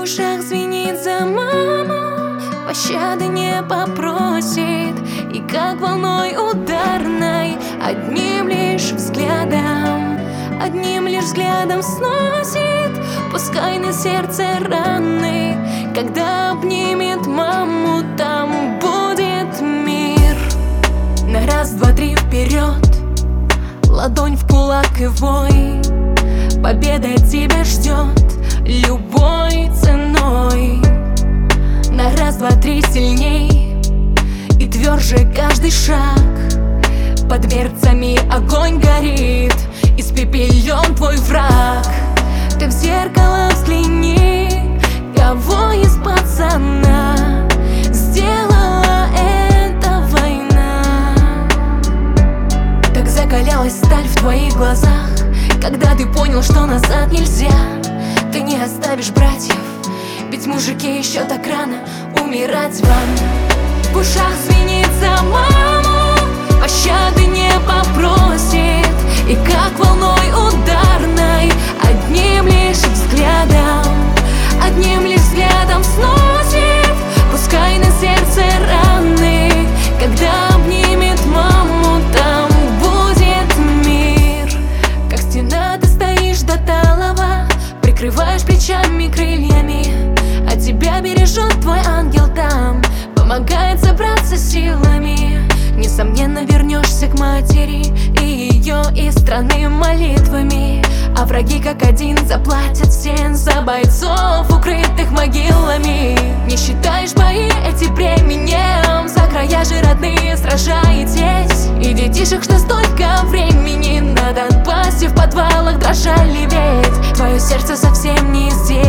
ушах звенит за маму, пощады не попросит. И как волной ударной, одним лишь взглядом сносит. Пускай на сердце раны, когда обнимет маму, там будет мир. На раз, два, три вперед, ладонь в кулак и вой. Победа тебя ждет любой ценой. На раз, два, три сильней и тверже каждый шаг. Под дверцами огонь горит, испепелен твой враг. Ты в зеркало взгляни, кого из пацана сделала эта война. Так закалялась сталь в твоих глазах, когда ты понял, что назад нельзя. Ты не оставишь братьев, ведь мужики еще так рано умирать вам. В ушах звенит за маму, пощады не попросит. И как волной ударной, одним лишь взглядом сносит. Пускай на сердце раны, когда обнимет маму, там будет мир. Как стена ты стоишь до талого, прикрываешь плечами, крыльями, а тебя бережет твой ангел там, помогает собраться силами. Несомненно вернешься к матери и ее из страны молитвами. А враги как один заплатят всем за бойцов, укрытых могилами. Не считаешь бои эти бременем, за края же родные сражаетесь. И детишек, что столько времени на Донбассе в подвалах дрожали, ведь твое сердце совсем не здесь.